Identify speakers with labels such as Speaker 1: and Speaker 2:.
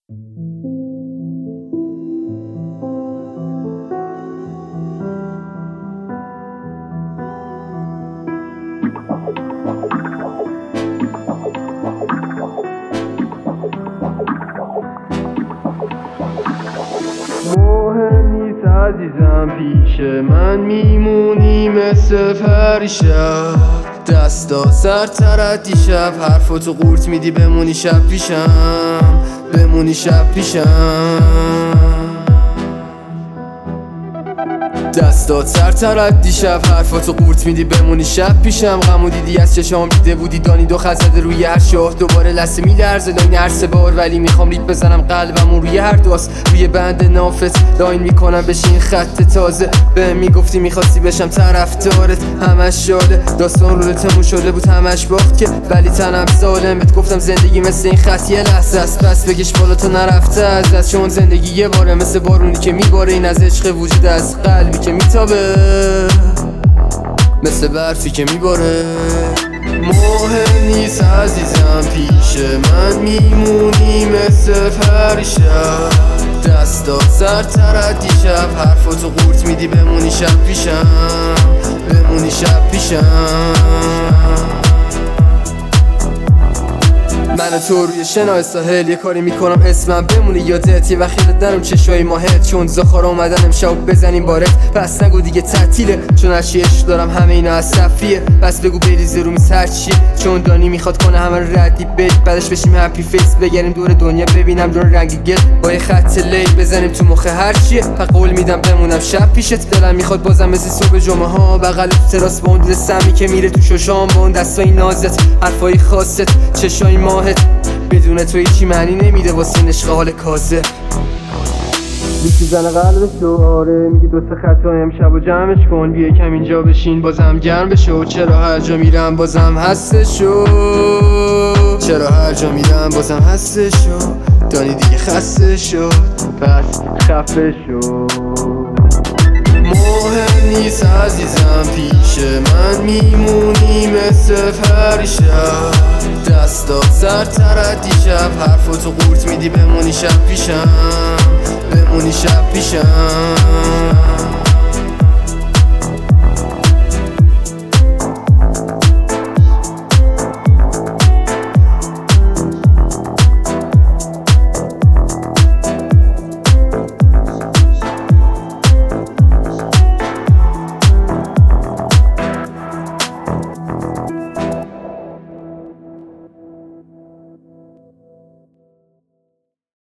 Speaker 1: مهم نیست عزیزم پیش من میمونی مثل پریشب، دستا سرتر از دیشب، حرفاتو قورت میدی بمونی شب پیشم، بمونی شب پیشم. دستات سرتر از دیشب، حرفاتو قورت میدی بمونی شب پیشم. غمو دیدی از چشام دیده بودی، دانی دو خط زده روی هر شاه، دوباره لحظه میلرزه لاین هر سه بار، ولی میخوام ریپ بزنم قلبمون روی هر داست، روی بند نافت لاین میکنم بشین خط تازه. به میگفتی میخواستی بشم طرفدارت، همش شاده داستان رو تموم شده بود همش باخت که، ولی تنم سالم بهت گفتم زندگی مثل این خط یه لحظه است، بس بکش بالا تو نرفته از دست، چون زندگی یه باره مثل بارونی که میباره، این از عشق وجود از قلبی که میتابه، مثل برفی که میباره. مهم نیست عزیزم پیش من میمونی مثل پریشب، دستا سرتر از دیشب، حرفاتو قورت میدی بمونی شب پیشم، بمونی شب پیشم. من تو روی شنای ساحل یه کاری میکنم اسمم بمونه یادت، یه وقتی ندارم چشای ماهت، چون زخارا اومدن امشب بزنیم بارت، پس نگو دیگه تعطیله، چون هرچی عشق دارم همه اینا از صفیه، پس بگو بریزه رو میز هرچیه، چون دانی میخواد کنه همه رو ردی بید، بعدش بشیم هپی فیس بگریم دور دنیا ببینم دور رنگ گل، با یه خط لیل بزنیم تو مخ هرچیه، قول میدم بمونم شب پیشت، دلم میخواد بازم مثل صبح جمعه ها بغل تو تراس با اون دل سمی که میره تو ششام، با اون دستای نازت حرفای خاصت چشای ماهت، بدون تو هیچی معنی نمیده واسه این عشق حال کاذب. یکی زنه قلبشو آره میگه دو سه خطای امشب و جمعش کن، بیا کم اینجا بشین بازم گرم بشو، چرا هر جا میرم بازم هستشو، چرا هر جا میرم بازم هستشو، دانی دیگه خسته شد پس خفه شو. مهم نیست عزیزم پیش من میمونی مثل پریشب، دستا سرتر از دیشب، حرفاتو قورت میدی بمونی شب پیشم، بمونی شب پیشم.